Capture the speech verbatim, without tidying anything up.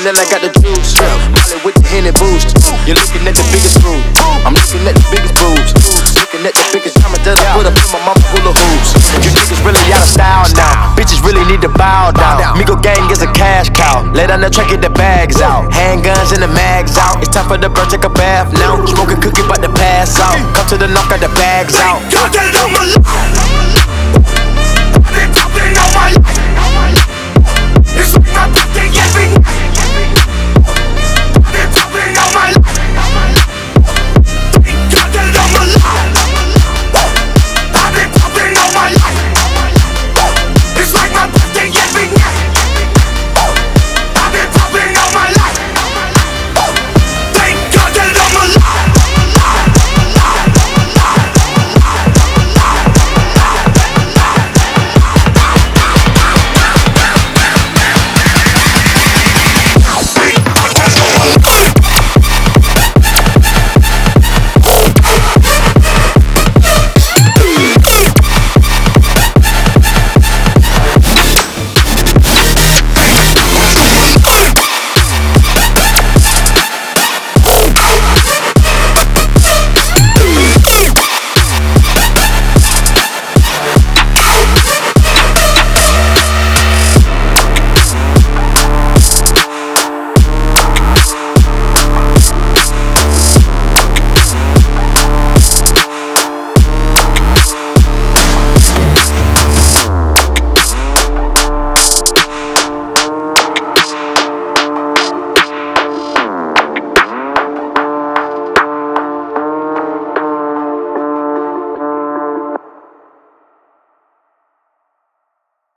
and I got the juice. Molly with the Henny boost. You're looking at the biggest fruit. I'm looking at the biggest boobs. Looking at the biggest diamond that I put up in my mama full of hoops. You niggas really out of style now. Bitches really need to bow down. Migo gang is a cash cow. Lay down the track, get the bags out. Handguns and the mags out. It's time for the bird, take a bath now. Smoking cookie, but to pass out. Come to the knock, got the bags out.